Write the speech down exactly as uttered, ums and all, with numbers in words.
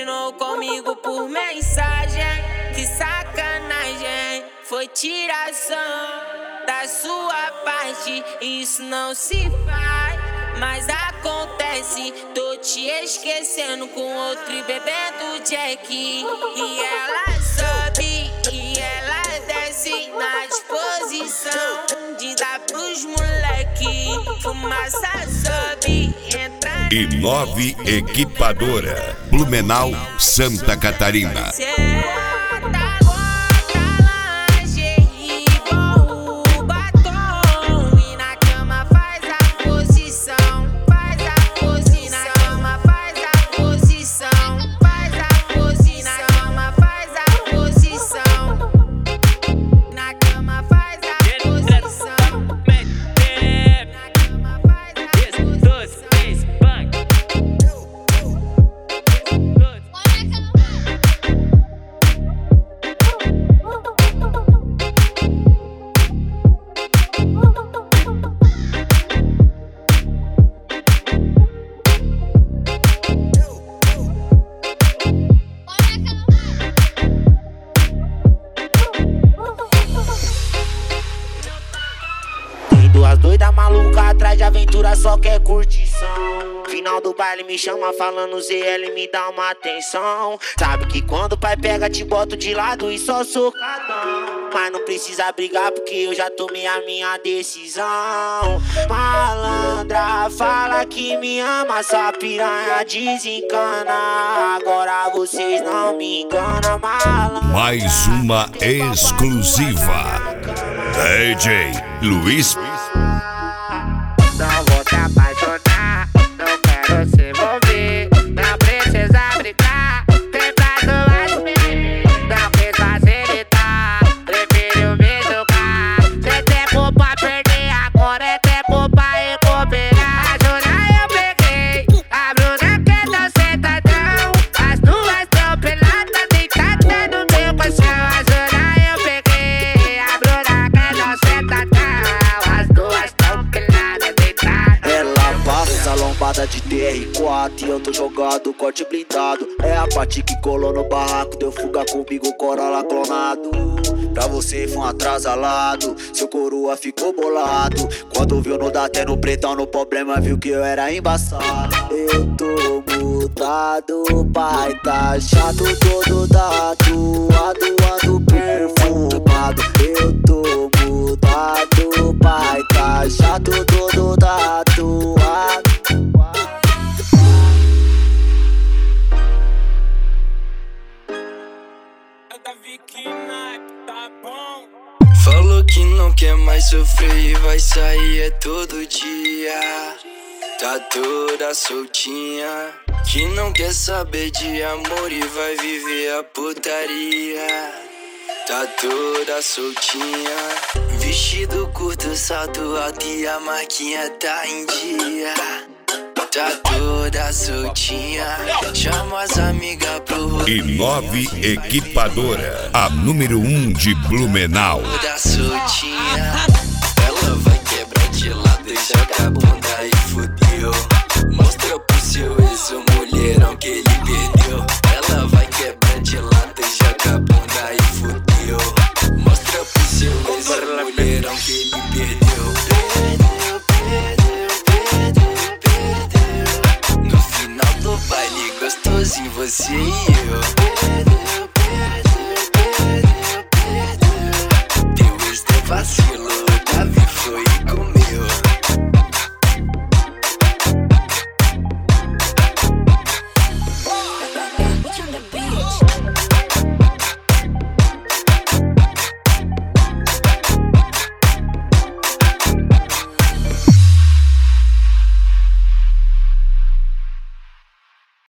terminou comigo por mensagem. Que sacanagem, foi tiração da sua parte. Isso não se faz, mas acontece. Tô te esquecendo com outro e bebendo Jack. E ela sobe e ela desce na disposição de dar pros moleque. Fumaça sobe, entra E nove Equipadora, Blumenau, Santa Catarina. Duas doidas malucas atrás de aventura, só quer curtição. Final do baile me chama falando Z L, me dá uma atenção. Sabe que quando o pai pega te boto de lado e só socadão. Mas não precisa brigar porque eu já tomei a minha decisão. Malandra fala que me ama, só piranha desencana. Agora vocês não me enganam, malandra. Mais uma exclusiva. D J Luiz. Não vou te apaixonar, não quero se envolver. Não precisa brigar, tentar duas mil. Não quis facilitar, prefiro me jogar. Sem tempo pra perder, agora é tempo pra recuperar. A Juna eu peguei, a Bruna quer tão sentadão. As duas tão peladas, deitadas no meu colchão. A Juna eu peguei, a Bruna quer tão sentadão. As duas tão peladas, deitadas. Ela passa lombada de T R quatro e eu tô jogado, corte blindado. É a parte que colou no barraco, deu fuga comigo, Corolla clonado. Pra você foi um atrasalado, seu coroa ficou bolado. Quando viu no dá até no pretão, no problema viu que eu era embaçado. Eu tô mudado, pai tá chato, todo tatuado, ando perfumado. Eu tô mudado, pai tá chato, todo tatuado. Falou que não quer mais sofrer e vai sair é todo dia. Tá toda soltinha, que não quer saber de amor e vai viver a putaria. Tá toda soltinha, vestido curto, salto alto e a marquinha tá em dia. Tá toda soltinha, chama as amigas pro rolê. E nove Equipadora, a número um de Blumenau. Toda soltinha, ela vai quebrar de lado e joga a bunda e fudeu. Mostra pro seu ex o mulherão que ele perdeu. Ela vai quebrar de lado e joga a bunda e fudeu. Mostra pro seu ex o mulherão que ele perdeu. Perdeu, perdeu, perdeu, perdeu. No final do baile gostosinho você e eu. Perdeu.